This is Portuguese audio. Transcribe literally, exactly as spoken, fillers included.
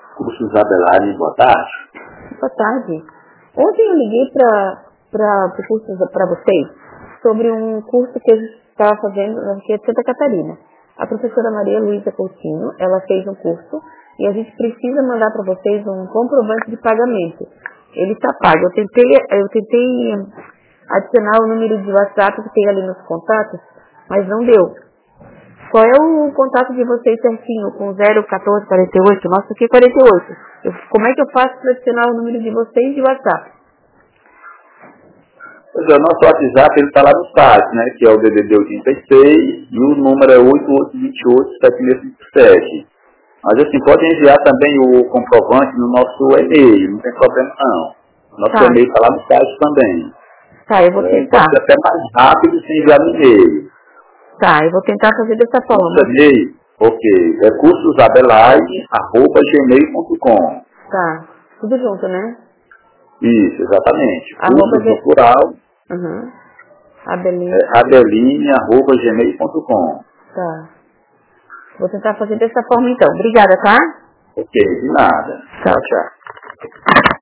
Cursos Abelari, boa tarde. Boa tarde. Ontem eu liguei para o curso para vocês sobre um curso que eu estava fazendo aqui de Santa Catarina. A professora Maria Luísa Coutinho, ela fez um curso e a gente precisa mandar para vocês um comprovante de pagamento. Ele está pago. Eu tentei, eu tentei adicionar o número de WhatsApp que tem ali nos contatos, mas não deu. Qual é o contato de vocês certinho com zero um quatro quarenta e oito? Nossa, aqui é quarenta e oito. Eu, como é que eu faço para adicionar o número de vocês de WhatsApp? Pois é, o nosso WhatsApp está lá no site, né? Que é o D D D oitenta e seis e o número é oito oito dois oito, sete seis cinco sete. Mas assim, pode enviar também o comprovante no nosso e-mail, não tem problema não. Nosso Tá. e-mail está lá no site também. Tá, eu vou É, tentar. pode ser até mais rápido se enviar no e-mail. Tá, eu vou tentar fazer dessa forma. Nosso e-mail, ok, é cursosabelai arroba gmail ponto com. Tá, tudo junto, né? Isso, exatamente. Arroba Cursos no G... plural, Uhum. Abelinha. é, abeline arroba gmail ponto com. Tá. Vou tentar fazer dessa forma então. Obrigada, tá? Ok, de nada. Tchau. Tchau, tchau.